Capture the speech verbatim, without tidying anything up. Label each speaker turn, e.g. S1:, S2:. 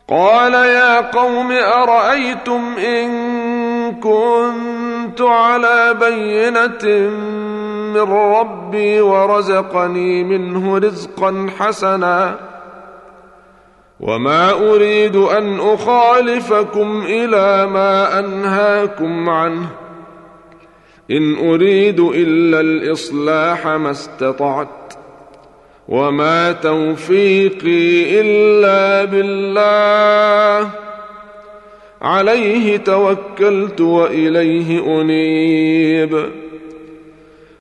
S1: قال يا قوم أرأيتم إن كنت على بينة من ربي ورزقني منه رزقا حسنا وما أريد أن أخالفكم إلى ما أنهاكم عنه إن أريد إلا الإصلاح ما استطعت وما توفيقي إلا بالله عليه توكلت وإليه أنيب